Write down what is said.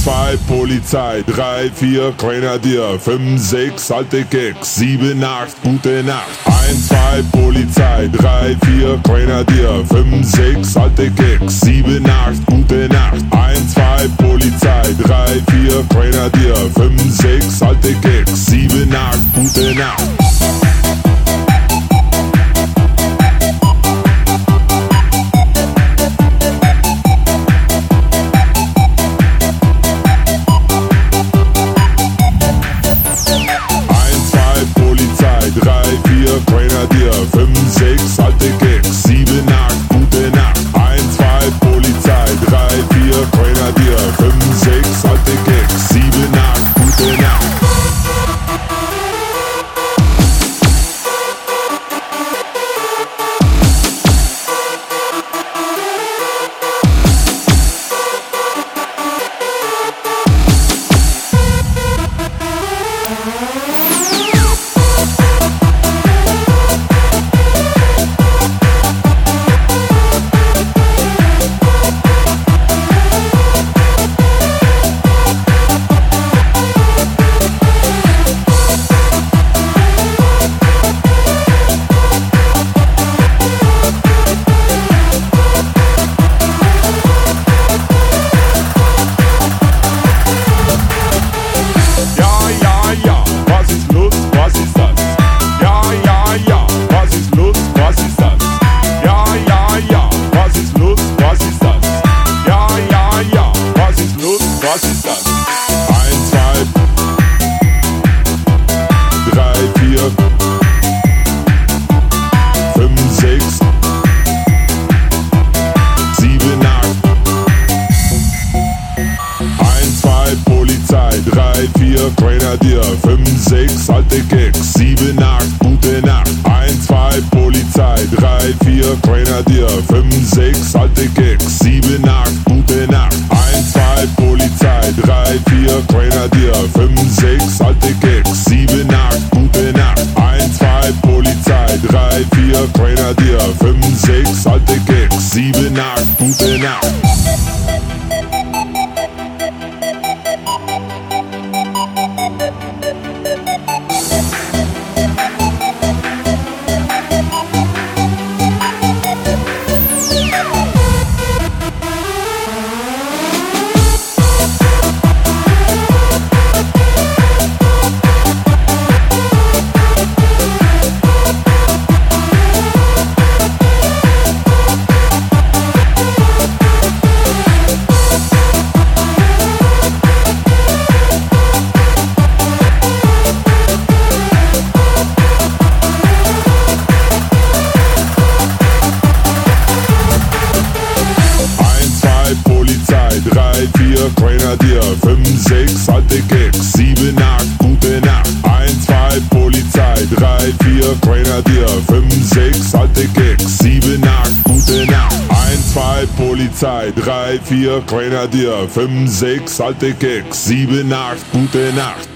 2 Polizei, 3, 4 Grenadier, 5, 6 alte Gags, 7, 8 gute Nacht. 1, 2 Polizei, 3, 4 Grenadier, 5, 6 alte Gags, 7, 8 gute Nacht. 1, 2 Polizei, 3, 4 Grenadier, 5, 6 alte Gags, 7, 8 gute Nacht. Grenadier, 5, 6 alte Gags, 7, 8 gute Nacht. 1, 2 Polizei, 3, 4 Grenadier, 5, 6 alte Gags, 7, 8 gute Nacht. Was ist das? 1, 2, 3, 4, 5, 6, 7, 8. 1, 2 Polizei, 3, 4 Grenadier, 5, 6 alte Gags, 7, 8 gute Nacht. 1, 2 Polizei, 3, 4 Grenadier, 5, 6 alte Gags, 7, 8 gute Nacht. 1, 2 Polizei, 3, 4 Grenadier, 5, 6 alte Gags, 7, 8 gute Nacht. 1, 2 Polizei, 3, 4 Grenadier, 5, 6 alte Gags, 7, 8 gute Nacht. Polizei, 3, 4 Grenadier, 5, 6 alte Gags, 7, 8 gute Nacht. 1, 2 Polizei, 3, 4 Grenadier, 5, 6 alte Gags, 7, 8 gute Nacht. 1, 2 Polizei, 3, 4 Grenadier, 5, 6 alte Gags, 7, 8 gute Nacht.